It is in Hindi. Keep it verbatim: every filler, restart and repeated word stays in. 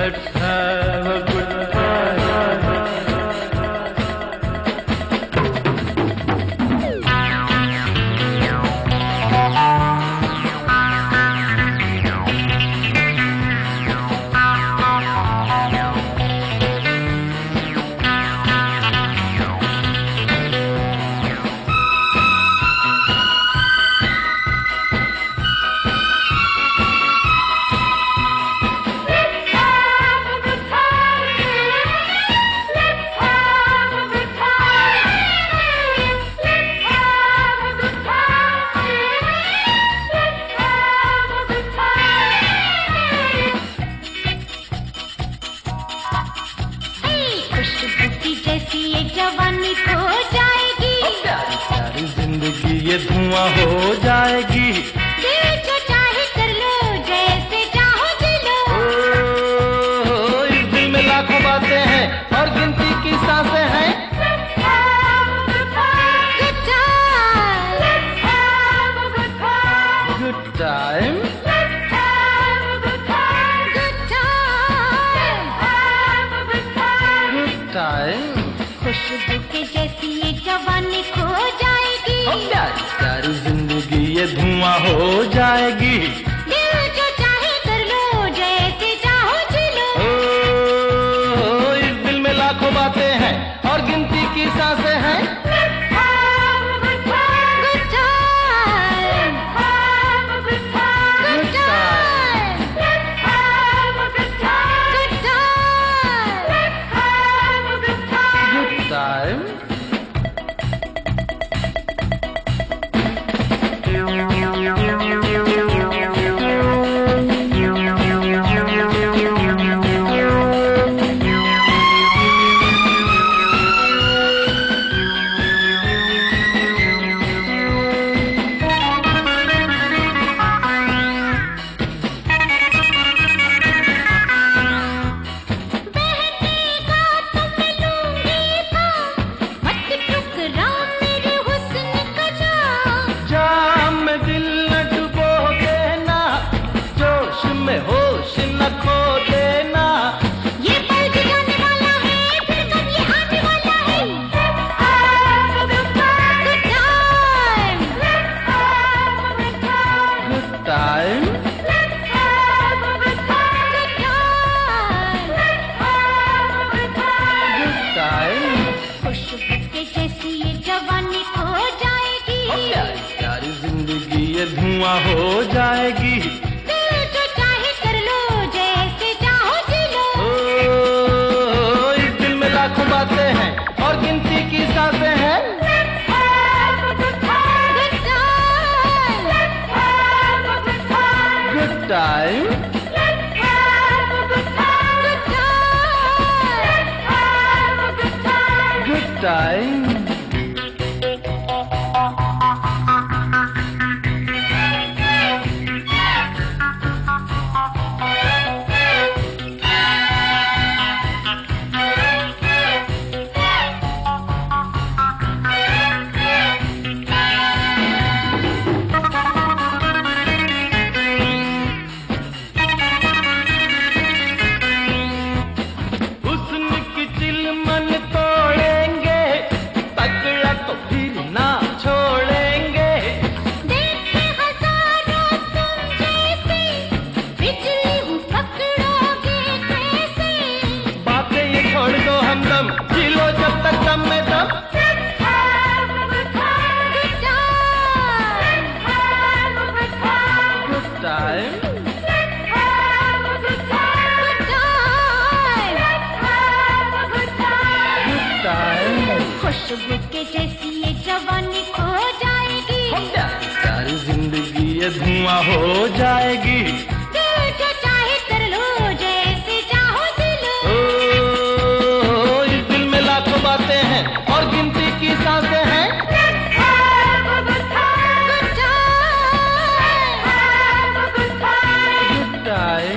Let's have a good time. ये धुआं हो जाएगी। दिल जो चाहे कर लो, जैसे चाहो जी लो। ओ, इस दिल में लाखों बातें हैं और गिनती की सांसें हैं। Let's have a good time. Good time. Let's have a good time. Good time. Let's have a good time. Good time. Let's have a good time. Good time. खुशबू के जैसी ये जवानी खो जाएगी। ओ प्यारी प्यारी जिंदगी ये धुआं हो जाएगी। दिल जो चाहे कर लो, जैसे चाहो जी लो। ओ, इस दिल में लाखों बातें हैं और गिनती की सांसें हैं। Let's have a good time. Good time. Have a good time. Good time. Let's have a good time. Good time. Let's have a good time. Good time. धुआं हो जाएगी। दिल जो चाहे कर लो, जैसे चाहो जी लो। ओ, इस दिल में लाखों बातें हैं और गिनती की सांसें हैं। Let's have a good time. Good time. Let's have a good time. Good time. Let's have a good time. Good time. Let's have a good time. Good time. जिलो जब तक दम में दम। Let's have a good time. Good time. Let's have a good time. Good time. Let's have a good time. Good time. Let's have a good time. Good time. खुशबू के जैसी ये जवानी खो जाएगी। प्यारी प्यारी जिंदगी ये धुआं हो जाएगी। दिल जो चाहे कर लो, जैसे चाहो जी लो। ओ, इस दिल में लाखों बातें हैं और गिनती की सांसें हैं। Let's have a good time. Good time. Have a good time. Good time.